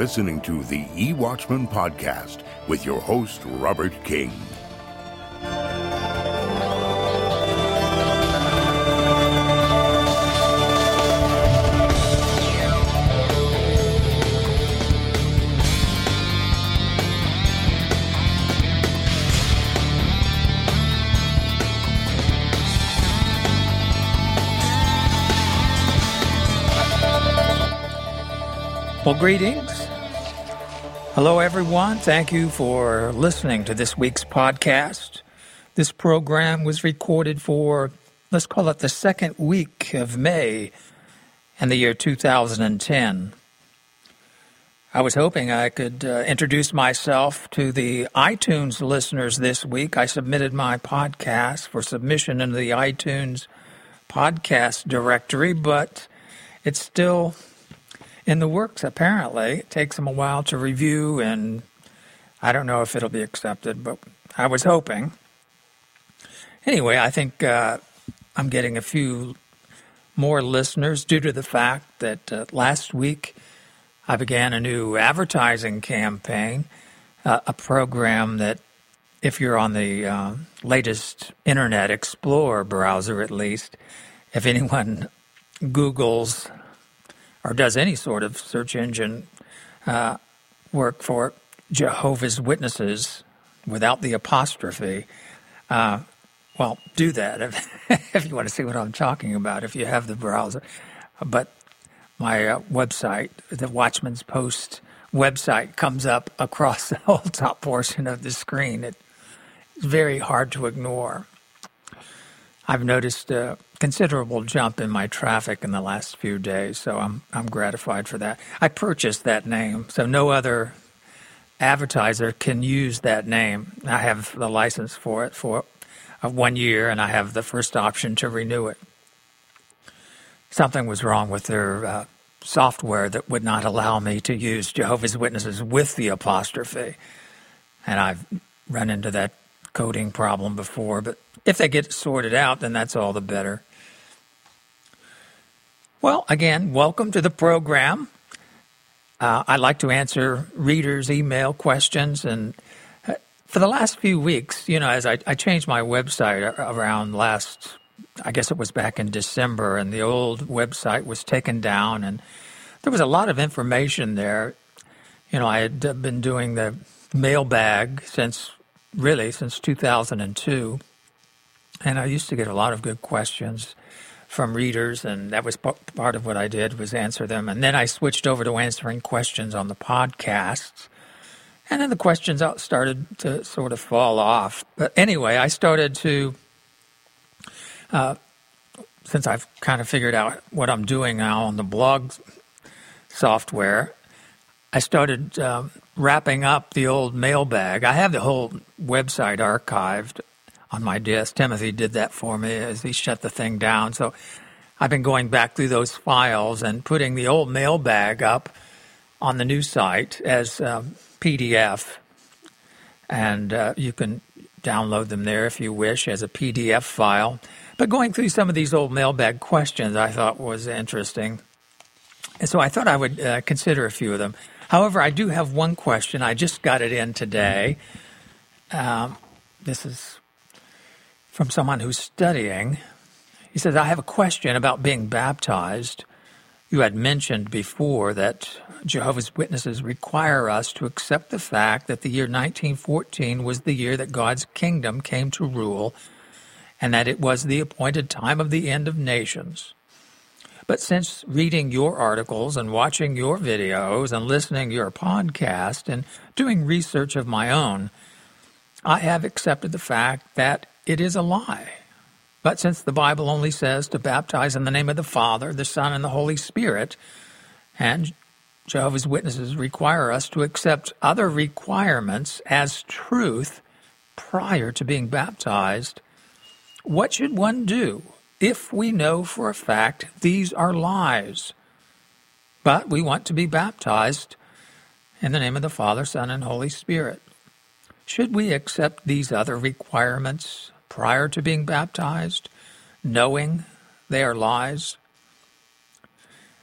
listening to the eWatchman Podcast with your host, Robert King. Well, greetings. Hello, everyone. Thank you for listening to this week's podcast. This program was recorded for, let's call it the second week of May in the year 2010. I was hoping I could introduce myself to the iTunes listeners this week. I submitted my podcast for submission into the iTunes podcast directory, but it's still in the works, apparently. It takes them a while to review, and I don't know if it'll be accepted, but I was hoping. Anyway, I think I'm getting a few more listeners due to the fact that last week I began a new advertising campaign, a program that, if you're on the latest Internet Explorer browser at least, if anyone Googles or does any sort of search engine work for Jehovah's Witnesses without the apostrophe, well, do that if you want to see what I'm talking about, if you have the browser. But my website, the Watchman's Post website, comes up across the whole top portion of the screen. It's very hard to ignore. I've noticed a considerable jump in my traffic in the last few days, so I'm gratified for that. I purchased that name, so no other advertiser can use that name. I have the license for it for 1 year, and I have the first option to renew it. Something was wrong with their software that would not allow me to use Jehovah's Witnesses with the apostrophe, and I've run into that coding problem before, but if they get it sorted out, then that's all the better. Well, again, welcome to the program. I like to answer readers' email questions, and for the last few weeks, as I changed my website around I guess it was back in December, and the old website was taken down, and there was a lot of information there. I had been doing the mailbag since 2002. And I used to get a lot of good questions from readers, and that was part of what I did, was answer them. And then I switched over to answering questions on the podcasts. And then the questions started to sort of fall off. But anyway, I started to, since I've kind of figured out what I'm doing now on the blog software, I started wrapping up the old mailbag. I have the whole website archived on my desk. Timothy did that for me as he shut the thing down. So I've been going back through those files and putting the old mailbag up on the new site as PDF. And you can download them there if you wish as a PDF file. But going through some of these old mailbag questions I thought was interesting. And so I thought I would consider a few of them. However, I do have one question. I just got it in today. This is from someone who's studying. He says, I have a question about being baptized. You had mentioned before that Jehovah's Witnesses require us to accept the fact that the year 1914 was the year that God's kingdom came to rule, and that it was the appointed time of the end of nations. But since reading your articles and watching your videos and listening to your podcast and doing research of my own, I have accepted the fact that it is a lie. But since the Bible only says to baptize in the name of the Father, the Son, and the Holy Spirit, and Jehovah's Witnesses require us to accept other requirements as truth prior to being baptized, what should one do if we know for a fact these are lies, but we want to be baptized in the name of the Father, Son, and Holy Spirit? Should we accept these other requirements prior to being baptized, knowing they are lies?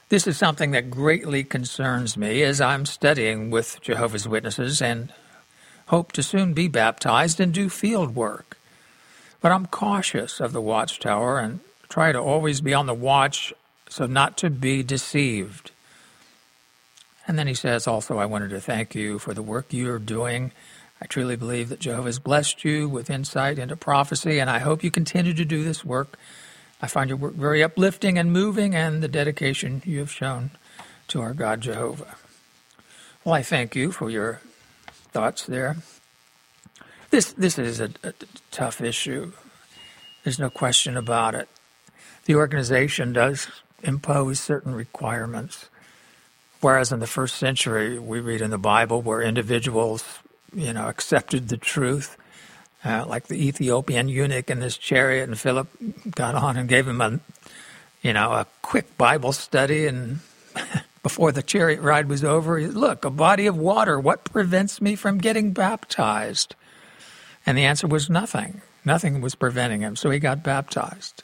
This is something that greatly concerns me as I'm studying with Jehovah's Witnesses and hope to soon be baptized and do field work. But I'm cautious of the Watchtower and try to always be on the watch so not to be deceived. And then he says, also, I wanted to thank you for the work you're doing. I truly believe that Jehovah has blessed you with insight into prophecy, and I hope you continue to do this work. I find your work very uplifting and moving, and the dedication you have shown to our God Jehovah. Well, I thank you for your thoughts there. This is a tough issue. There's no question about it. The organization does impose certain requirements, whereas in the first century, we read in the Bible where individuals, accepted the truth, like the Ethiopian eunuch in this chariot, and Philip got on and gave him a quick Bible study, and before the chariot ride was over, he said, look, a body of water, what prevents me from getting baptized? And the answer was nothing. Nothing was preventing him, so he got baptized.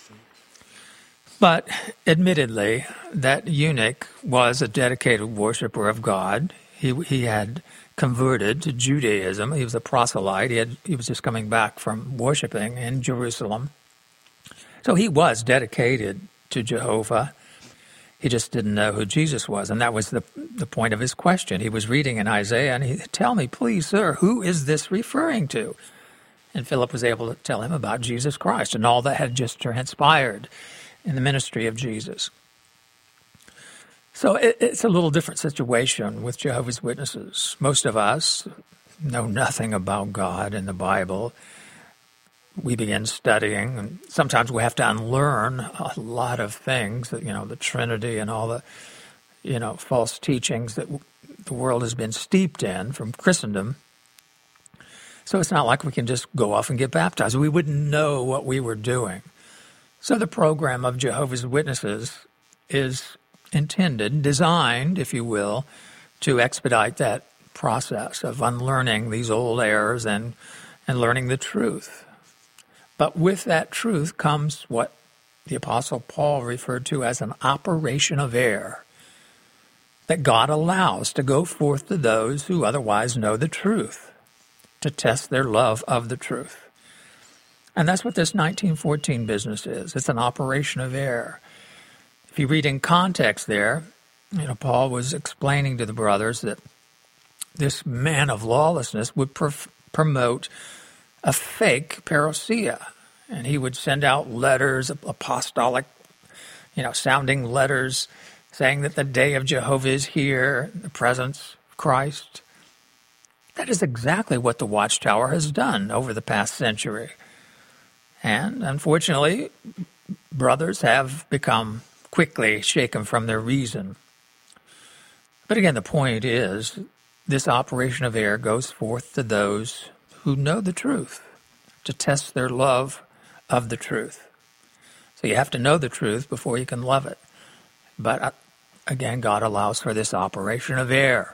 But admittedly, that eunuch was a dedicated worshiper of God. He had converted to Judaism. He was a proselyte. He was just coming back from worshiping in Jerusalem. So he was dedicated to Jehovah. He just didn't know who Jesus was, and that was the point of his question. He was reading in Isaiah, and he said, tell me, please, sir, who is this referring to? And Philip was able to tell him about Jesus Christ and all that had just transpired in the ministry of Jesus. So it's a little different situation with Jehovah's Witnesses. Most of us know nothing about God and the Bible. We begin studying, and sometimes we have to unlearn a lot of things, the Trinity and all the, false teachings that the world has been steeped in from Christendom. So it's not like we can just go off and get baptized. We wouldn't know what we were doing. So the program of Jehovah's Witnesses is designed, if you will, to expedite that process of unlearning these old errors and learning the truth. But with that truth comes what the Apostle Paul referred to as an operation of air that God allows to go forth to those who otherwise know the truth, to test their love of the truth. And that's what this 1914 business is. It's an operation of air. If you read in context there, Paul was explaining to the brothers that this man of lawlessness would promote a fake parousia, and he would send out letters, apostolic, sounding letters, saying that the day of Jehovah is here, the presence of Christ. That is exactly what the Watchtower has done over the past century. And unfortunately, brothers have become quickly shaken from their reason. But again, the point is, this operation of air goes forth to those who know the truth, to test their love of the truth. So you have to know the truth before you can love it. But again, God allows for this operation of air.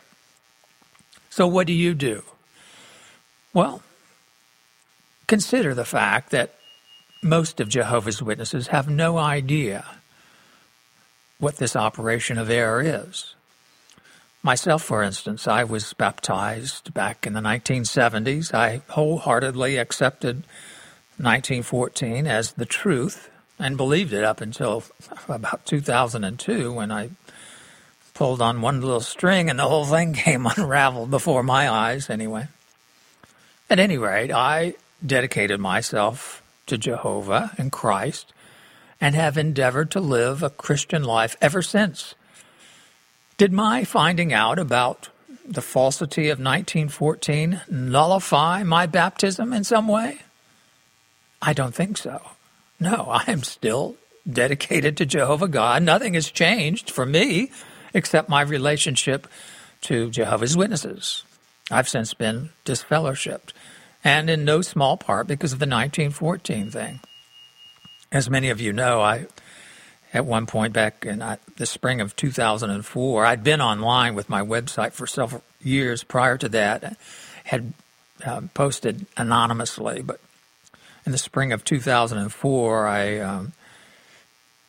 So what do? Well, consider the fact that most of Jehovah's Witnesses have no idea what this operation of air is. Myself, for instance, I was baptized back in the 1970s. I wholeheartedly accepted 1914 as the truth and believed it up until about 2002 when I pulled on one little string and the whole thing came unraveled before my eyes anyway. At any rate, I dedicated myself to Jehovah and Christ and have endeavored to live a Christian life ever since. Did my finding out about the falsity of 1914 nullify my baptism in some way? I don't think so. No, I am still dedicated to Jehovah God. Nothing has changed for me except my relationship to Jehovah's Witnesses. I've since been disfellowshipped, and in no small part because of the 1914 thing. As many of you know, at one point back in the spring of 2004, I'd been online with my website for several years prior to that, had posted anonymously, but in the spring of 2004, I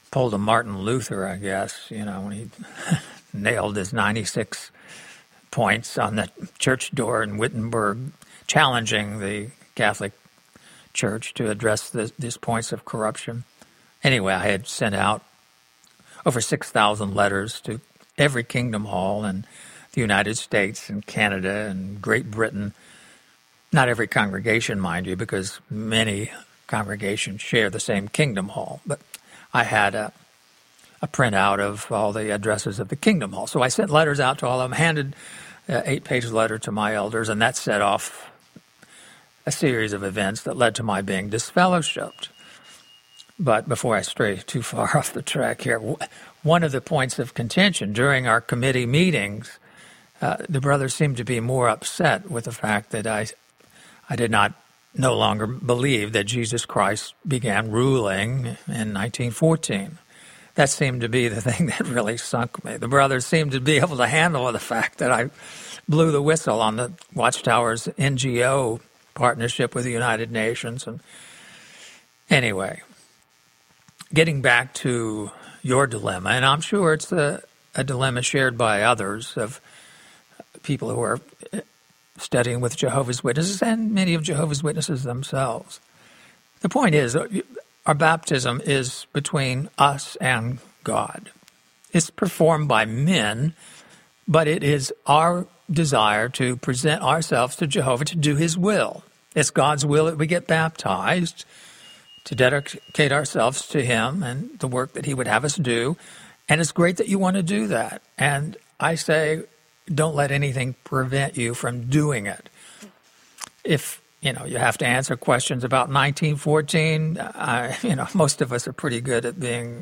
pulled a Martin Luther, I guess, when he nailed his 96 points on the church door in Wittenberg, challenging the Catholic Church to address these points of corruption. Anyway, I had sent out over 6,000 letters to every kingdom hall in the United States and Canada and Great Britain. Not every congregation, mind you, because many congregations share the same kingdom hall. But I had a printout of all the addresses of the kingdom hall. So I sent letters out to all of them, handed an 8-page letter to my elders, and that set off a series of events that led to my being disfellowshipped. But before I stray too far off the track here, one of the points of contention during our committee meetings, the brothers seemed to be more upset with the fact that I did no longer believe that Jesus Christ began ruling in 1914. That seemed to be the thing that really sunk me. The brothers seemed to be able to handle the fact that I blew the whistle on the Watchtower's NGO partnership with the United Nations. And anyway, getting back to your dilemma, and I'm sure it's a dilemma shared by others of people who are studying with Jehovah's Witnesses and many of Jehovah's Witnesses themselves. The point is, our baptism is between us and God. It's performed by men, but it is our desire to present ourselves to Jehovah to do his will. It's God's will that we get baptized, to dedicate ourselves to him and the work that he would have us do. And it's great that you want to do that. And I say, don't let anything prevent you from doing it. If, you have to answer questions about 1914, most of us are pretty good at being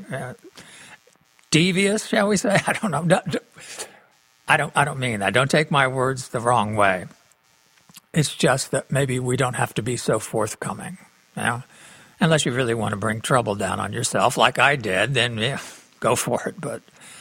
devious, shall we say? I don't know. I don't mean that. Don't take my words the wrong way. It's just that maybe we don't have to be so forthcoming, unless you really want to bring trouble down on yourself like I did, then go for it. But,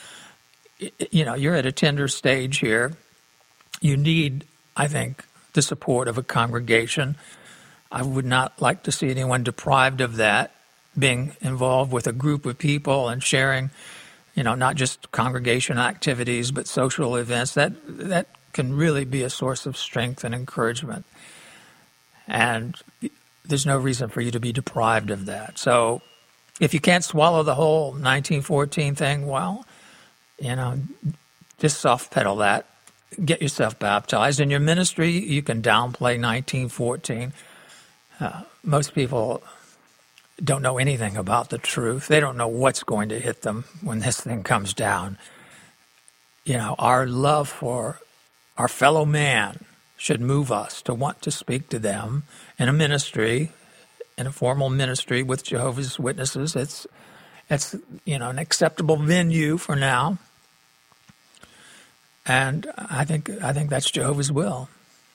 you're at a tender stage here. You need, I think, the support of a congregation. I would not like to see anyone deprived of that, being involved with a group of people and sharing, not just congregation activities, but social events. That can really be a source of strength and encouragement. And there's no reason for you to be deprived of that. So if you can't swallow the whole 1914 thing, well, just soft pedal that. Get yourself baptized. In your ministry, you can downplay 1914. Most people don't know anything about the truth. They don't know what's going to hit them when this thing comes down. Our love for our fellow man should move us to want to speak to them in a ministry, in a formal ministry with Jehovah's Witnesses. It's an acceptable venue for now. And I think that's Jehovah's will.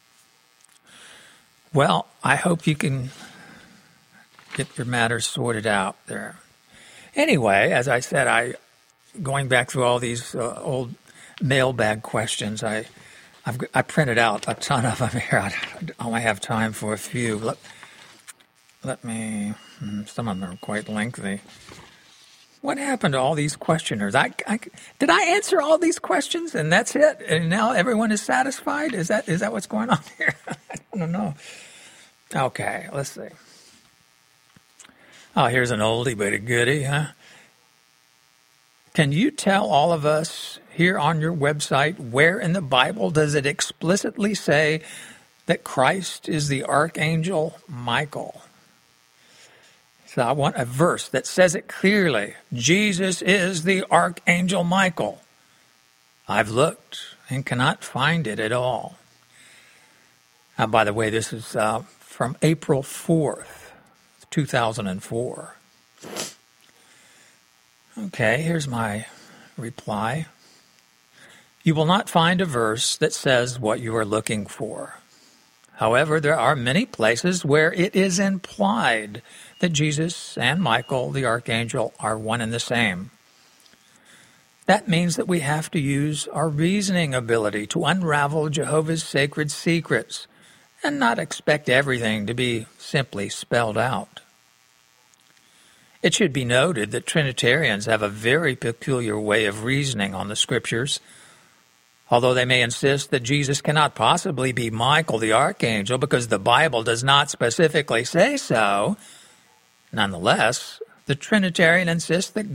Well, I hope you can get your matters sorted out there. Anyway, as I said, going back through all these old mailbag questions, I printed out a ton of them here. I only have time for a few. Let me. Some of them are quite lengthy. What happened to all these questioners? Did I answer all these questions and that's it? And now everyone is satisfied? Is that what's going on here? I don't know. Okay, let's see. Oh, here's an oldie but a goodie, huh? Can you tell all of us here on your website where in the Bible does it explicitly say that Christ is the Archangel Michael? So I want a verse that says it clearly. Jesus is the Archangel Michael. I've looked and cannot find it at all. By the way, this is from April 4th, 2004. Okay, here's my reply. You will not find a verse that says what you are looking for. However, there are many places where it is implied that Jesus and Michael, the archangel, are one and the same. That means that we have to use our reasoning ability to unravel Jehovah's sacred secrets and not expect everything to be simply spelled out. It should be noted that Trinitarians have a very peculiar way of reasoning on the Scriptures. Although they may insist that Jesus cannot possibly be Michael the archangel because the Bible does not specifically say so, nonetheless, the Trinitarian insists that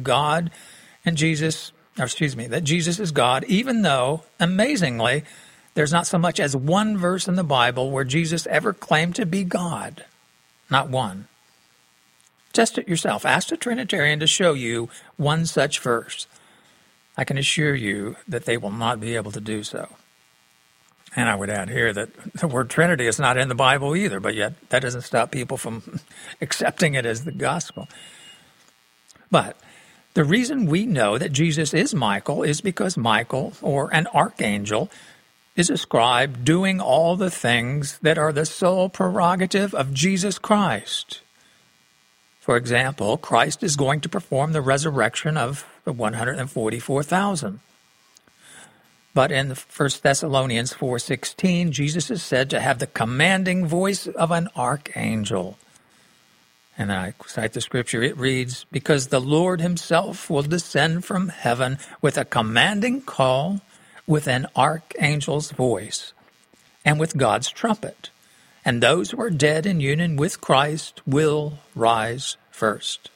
that Jesus is God, even though, amazingly, there's not so much as one verse in the Bible where Jesus ever claimed to be God. Not one. Test it yourself. Ask a Trinitarian to show you one such verse. I can assure you that they will not be able to do so. And I would add here that the word Trinity is not in the Bible either, but yet that doesn't stop people from accepting it as the gospel. But the reason we know that Jesus is Michael is because Michael, or an archangel, is ascribed doing all the things that are the sole prerogative of Jesus Christ. For example, Christ is going to perform the resurrection of the 144,000. But in 1 Thessalonians 4:16, Jesus is said to have the commanding voice of an archangel. And I cite the scripture, it reads, "Because the Lord himself will descend from heaven with a commanding call, with an archangel's voice, and with God's trumpet. And those who are dead in union with Christ will rise first."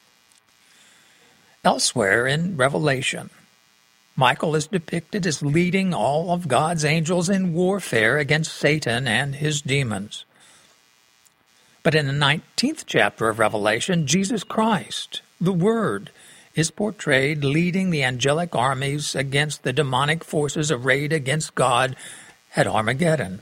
Elsewhere in Revelation, Michael is depicted as leading all of God's angels in warfare against Satan and his demons. But in the 19th chapter of Revelation, Jesus Christ, the Word, is portrayed leading the angelic armies against the demonic forces arrayed against God at Armageddon.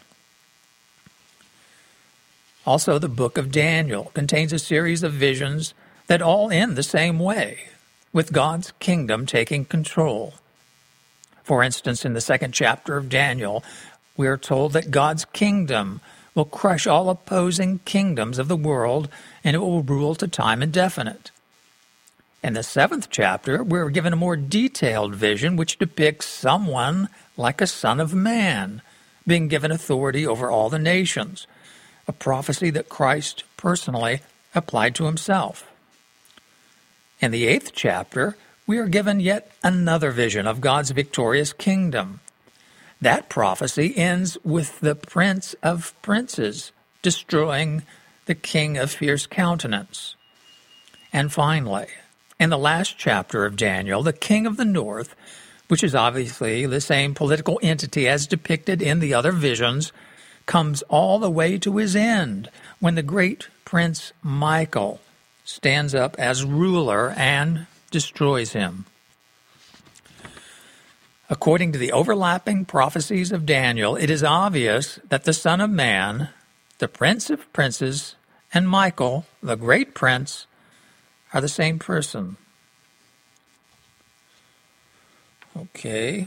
Also, the book of Daniel contains a series of visions that all end the same way, with God's kingdom taking control. For instance, in the 2nd chapter of Daniel, we are told that God's kingdom will crush all opposing kingdoms of the world, and it will rule to time indefinite. In the 7th chapter, we're given a more detailed vision which depicts someone like a son of man being given authority over all the nations, a prophecy that Christ personally applied to himself. In the 8th chapter, we are given yet another vision of God's victorious kingdom. That prophecy ends with the Prince of Princes destroying the king of fierce countenance. And finally, in the last chapter of Daniel, the king of the north, which is obviously the same political entity as depicted in the other visions, comes all the way to his end when the great Prince Michael stands up as ruler and destroys him. According to the overlapping prophecies of Daniel, it is obvious that the Son of Man, the Prince of Princes, and Michael, the great prince, are the same person. Okay.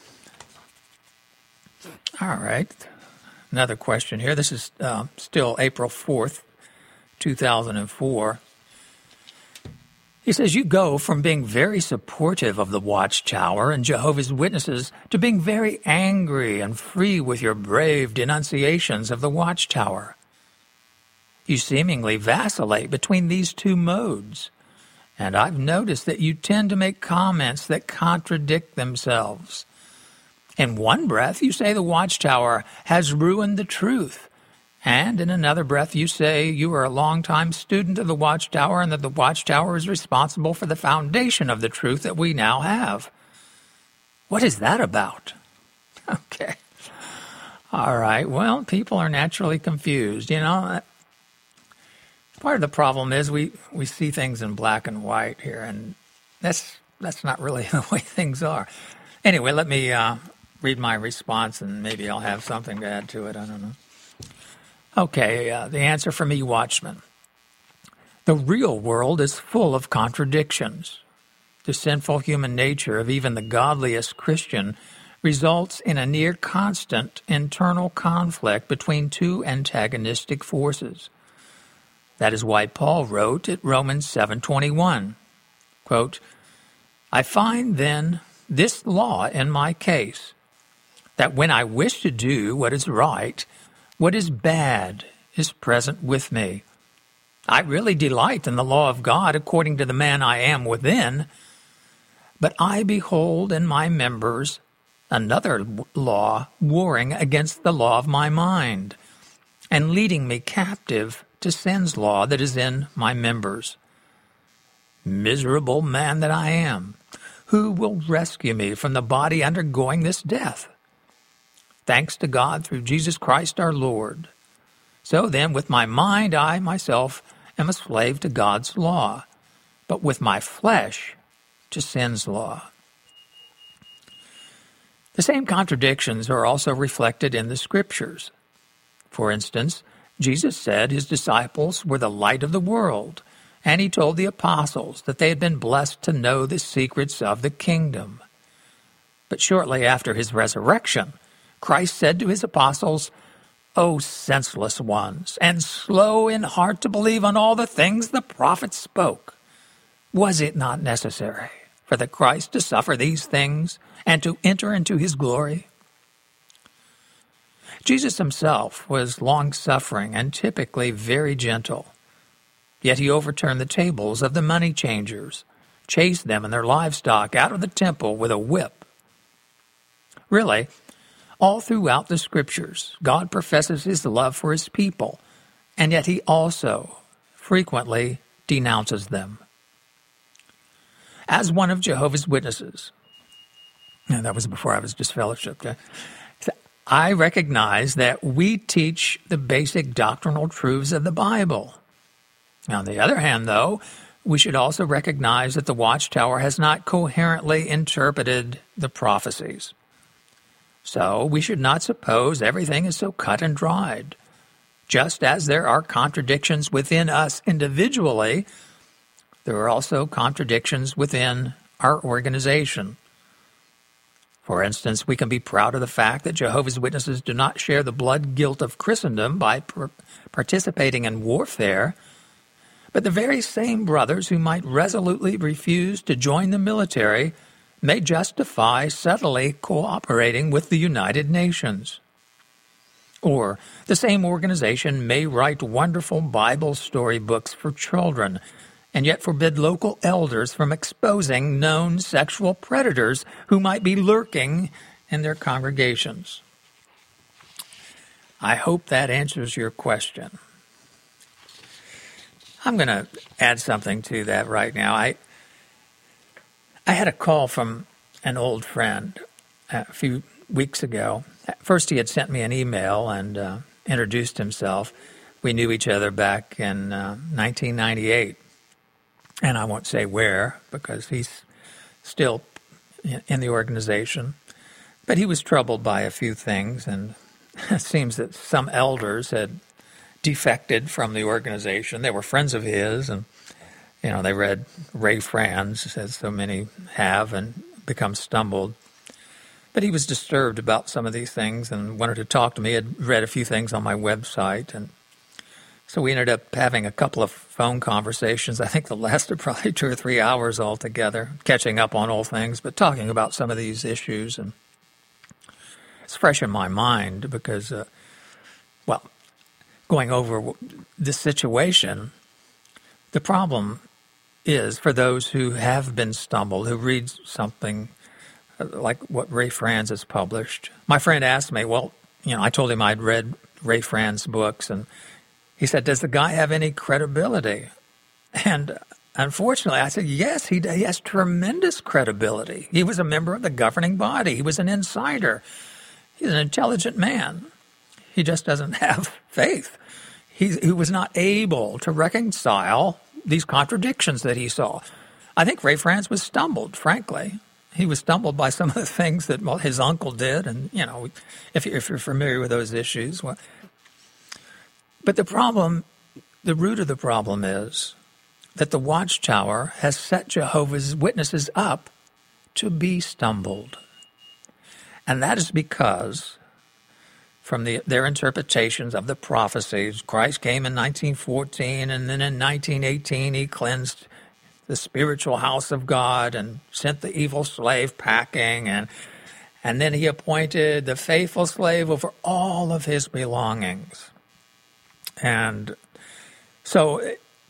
All right. Another question here. This is still April 4th, 2004. He says, you go from being very supportive of the Watchtower and Jehovah's Witnesses to being very angry and free with your brave denunciations of the Watchtower. You seemingly vacillate between these two modes, and I've noticed that you tend to make comments that contradict themselves. In one breath, you say the Watchtower has ruined the truth. And in another breath, you say you are a longtime student of the Watchtower and that the Watchtower is responsible for the foundation of the truth that we now have. What is that about? Okay. All right. Well, people are naturally confused. You know, part of the problem is we see things in black and white here, and that's not really the way things are. Anyway, let me read my response, and maybe I'll have something to add to it. I don't know. Okay, the answer from E. Watchman. The real world is full of contradictions. The sinful human nature of even the godliest Christian results in a near constant internal conflict between two antagonistic forces. That is why Paul wrote at Romans 7:21, quote, I find then this law in my case, that when I wish to do what is right, what is bad is present with me. I really delight in the law of God according to the man I am within. But I behold in my members another law warring against the law of my mind, and leading me captive to sin's law that is in my members. Miserable man that I am, who will rescue me from the body undergoing this death? Thanks to God through Jesus Christ our Lord. So then, with my mind, I myself am a slave to God's law, but with my flesh to sin's law. The same contradictions are also reflected in the Scriptures. For instance, Jesus said his disciples were the light of the world, and he told the apostles that they had been blessed to know the secrets of the kingdom. But shortly after his resurrection, Christ said to his apostles, O senseless ones, and slow in heart to believe on all the things the prophets spoke. Was it not necessary for the Christ to suffer these things and to enter into his glory? Jesus himself was long-suffering and typically very gentle. Yet he overturned the tables of the money changers, chased them and their livestock out of the temple with a whip. Really, all throughout the Scriptures, God professes his love for his people, and yet he also frequently denounces them. As one of Jehovah's Witnesses, and that was before I was disfellowshipped, I recognize that we teach the basic doctrinal truths of the Bible. On the other hand, though, we should also recognize that the Watchtower has not coherently interpreted the prophecies. So we should not suppose everything is so cut and dried. Just as there are contradictions within us individually, there are also contradictions within our organization. For instance, we can be proud of the fact that Jehovah's Witnesses do not share the blood guilt of Christendom by participating in warfare, but the very same brothers who might resolutely refuse to join the military may justify subtly cooperating with the United Nations. Or the same organization may write wonderful Bible storybooks for children and yet forbid local elders from exposing known sexual predators who might be lurking in their congregations. I hope that answers your question. I'm going to add something to that right now. I had a call from an old friend a few weeks ago. First, he had sent me an email and introduced himself. We knew each other back in 1998. And I won't say where, because he's still in the organization. But he was troubled by a few things, and it seems that some elders had defected from the organization. They were friends of his, and they read Ray Franz, as so many have, and become stumbled. But he was disturbed about some of these things and wanted to talk to me. He had read a few things on my website, and so we ended up having a couple of phone conversations. I think that lasted probably 2 or 3 hours altogether, catching up on all things, but talking about some of these issues. And it's fresh in my mind because, going over this situation, the problem is for those who have been stumbled, who read something like what Ray Franz has published. My friend asked me, I told him I'd read Ray Franz's books, and he said, does the guy have any credibility? And unfortunately, I said, yes, he has tremendous credibility. He was a member of the governing body. He was an insider. He's an intelligent man. He just doesn't have faith. He was not able to reconcile these contradictions that he saw. I think Ray Franz was stumbled, frankly. He was stumbled by some of the things that his uncle did. And, if you're familiar with those issues, but the root of the problem is that the Watchtower has set Jehovah's Witnesses up to be stumbled. And that is because from their interpretations of the prophecies, Christ came in 1914, and then in 1918 he cleansed the spiritual house of God and sent the evil slave packing, and then he appointed the faithful slave over all of his belongings. And so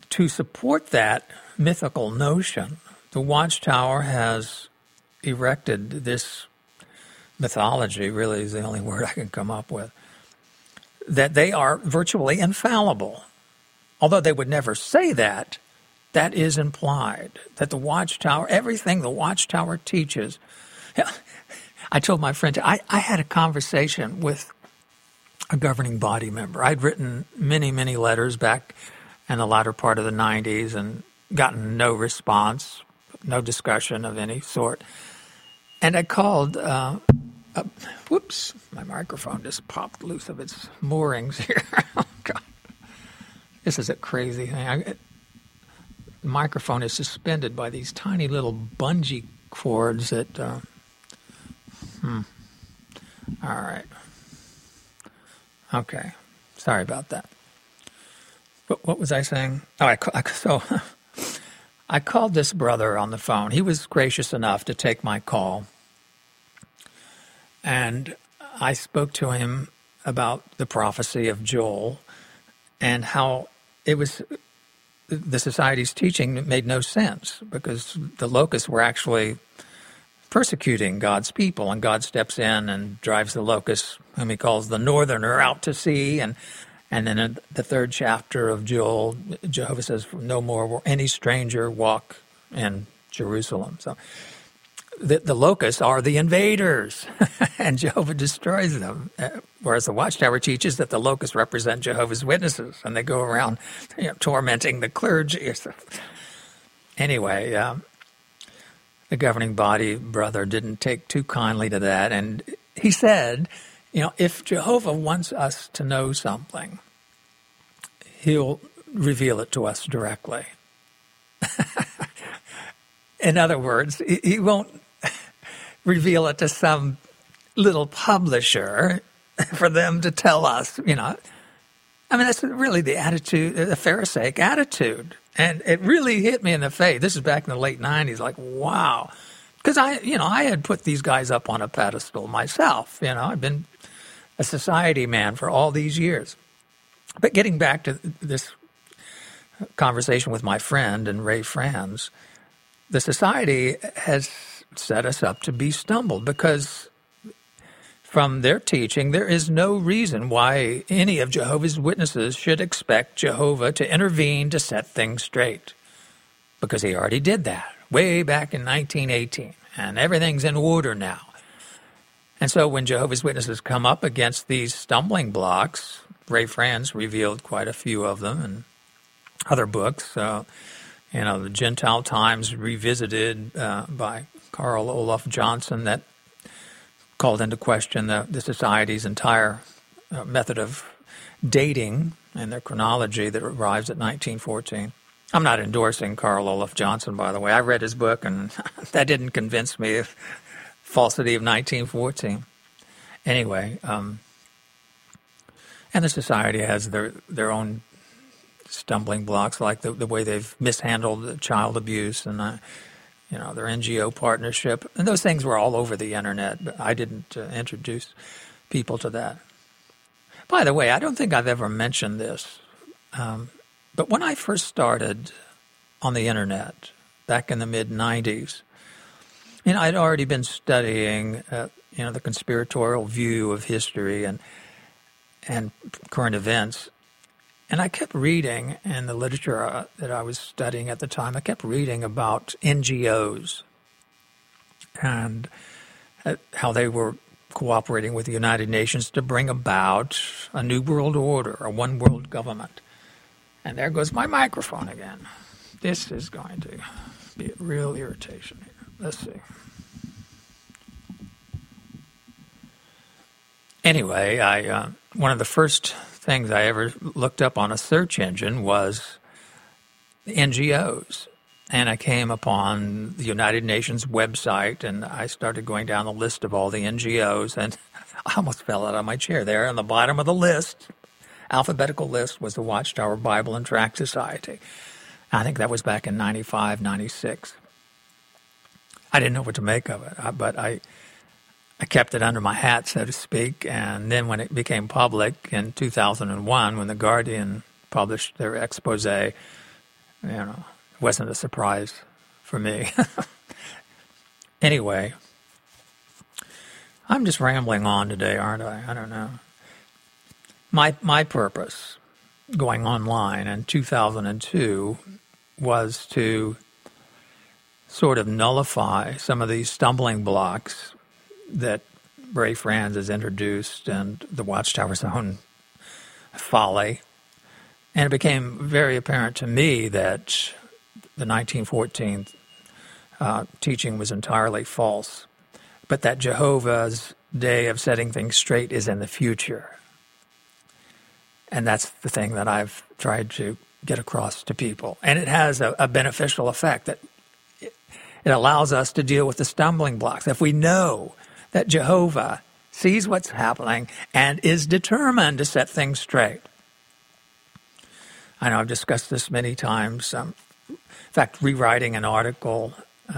to support that mythical notion, the Watchtower has erected this mythology, really is the only word I can come up with, that they are virtually infallible. Although they would never say that, that is implied, that the Watchtower, everything the Watchtower teaches. I told my friend, I had a conversation with a governing body member. I'd written many, many letters back in the latter part of the 90s and gotten no response, no discussion of any sort. And I called, whoops, my microphone just popped loose of its moorings here. Oh, God. This is a crazy thing. The microphone is suspended by these tiny little bungee cords that, all right. Okay. Sorry about that. What was I saying? Oh, I called this brother on the phone. He was gracious enough to take my call. And I spoke to him about the prophecy of Joel and how it was the Society's teaching made no sense because the locusts were actually persecuting God's people, and God steps in and drives the locusts, whom he calls the northerner, out to sea. And then in the third chapter of Joel, Jehovah says, no more will any stranger walk in Jerusalem. So the locusts are the invaders, and Jehovah destroys them. Whereas the Watchtower teaches that the locusts represent Jehovah's Witnesses, and they go around tormenting the clergy. Anyway, the governing body brother didn't take too kindly to that, and he said, if Jehovah wants us to know something, he'll reveal it to us directly. In other words, he won't reveal it to some little publisher for them to tell us, that's really the attitude, the Pharisaic attitude. And it really hit me in the face. This is back in the late 90s, like, wow. Because I had put these guys up on a pedestal myself. I've been a society man for all these years. But getting back to this conversation with my friend and Ray Franz, the Society has set us up to be stumbled because from their teaching, there is no reason why any of Jehovah's Witnesses should expect Jehovah to intervene to set things straight, because he already did that way back in 1918, and everything's in order now. And so when Jehovah's Witnesses come up against these stumbling blocks, Ray Franz revealed quite a few of them in other books. The Gentile Times Revisited by Carl Olof Johnson, that called into question the Society's entire method of dating and their chronology that arrives at 1914. I'm not endorsing Carl Olof Johnson, by the way. I read his book, and that didn't convince me of falsity of 1914. Anyway, and the Society has their own stumbling blocks, like the way they've mishandled child abuse and their NGO partnership. And those things were all over the internet, but I didn't introduce people to that. By the way, I don't think I've ever mentioned this, but when I first started on the internet back in the mid-'90s, I'd already been studying, the conspiratorial view of history and current events. And I kept reading in the literature that I was studying at the time, I kept reading about NGOs and how they were cooperating with the United Nations to bring about a new world order, a one world government. And there goes my microphone again. This is going to be a real irritation here. Let's see. Anyway, one of the first things I ever looked up on a search engine was NGOs. And I came upon the United Nations website, and I started going down the list of all the NGOs, and I almost fell out of my chair. There on the bottom of the list, alphabetical list, was the Watchtower Bible and Tract Society. I think that was back in 95, 96. I didn't know what to make of it, but I kept it under my hat, so to speak. And then when it became public in 2001, when The Guardian published their expose it wasn't a surprise for me. Anyway, I'm just rambling on today, aren't I? I don't know. My purpose going online in 2002 was to sort of nullify some of these stumbling blocks that Ray Franz has introduced and the Watchtower's own folly. And it became very apparent to me that the 1914 teaching was entirely false, but that Jehovah's day of setting things straight is in the future. And that's the thing that I've tried to get across to people. And it has a beneficial effect that it allows us to deal with the stumbling blocks. If we know that Jehovah sees what's happening and is determined to set things straight. I know I've discussed this many times. In fact, rewriting an article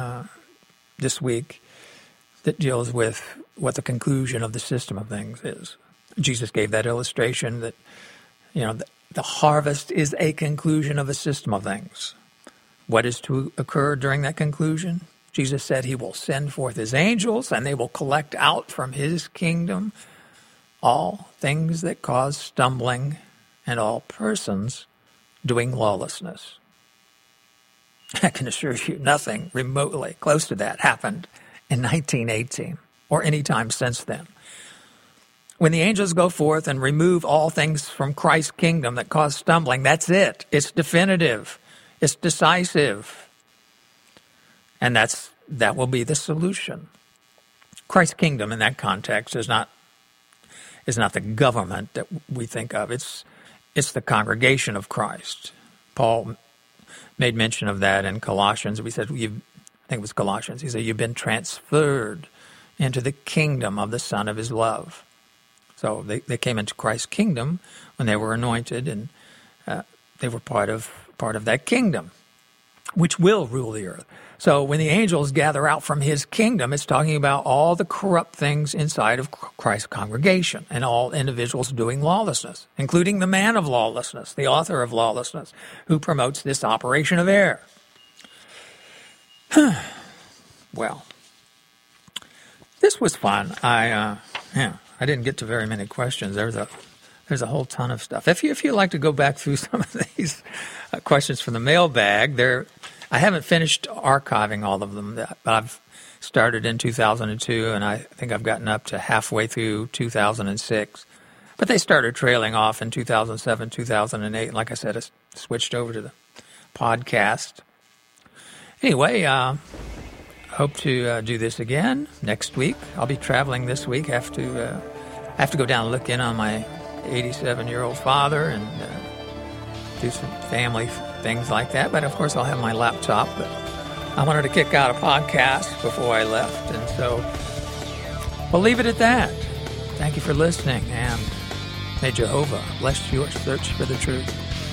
this week that deals with what the conclusion of the system of things is. Jesus gave that illustration that, the harvest is a conclusion of a system of things. What is to occur during that conclusion? Jesus said he will send forth his angels and they will collect out from his kingdom all things that cause stumbling and all persons doing lawlessness. I can assure you nothing remotely close to that happened in 1918 or any time since then. When the angels go forth and remove all things from Christ's kingdom that cause stumbling, that's it. It's definitive. It's decisive. And that will be the solution. Christ's kingdom in that context is not the government that we think of. It's the congregation of Christ. Paul made mention of that in Colossians. We said, I think it was Colossians. He said, you've been transferred into the kingdom of the Son of his love. So they came into Christ's kingdom when they were anointed, and they were part of that kingdom, which will rule the earth. So when the angels gather out from his kingdom, it's talking about all the corrupt things inside of Christ's congregation and all individuals doing lawlessness, including the man of lawlessness, the author of lawlessness, who promotes this operation of error. Well, this was fun. I didn't get to very many questions. There's a whole ton of stuff. If you like to go back through some of these questions from the mailbag, I haven't finished archiving all of them, but I've started in 2002, and I think I've gotten up to halfway through 2006. But they started trailing off in 2007, 2008. And like I said, I switched over to the podcast. Anyway, hope to do this again next week. I'll be traveling this week. I have to go down and look in on my 87-year-old father and do some family things like that. But, of course, I'll have my laptop. But I wanted to kick out a podcast before I left. And so we'll leave it at that. Thank you for listening. And may Jehovah bless your search for the truth.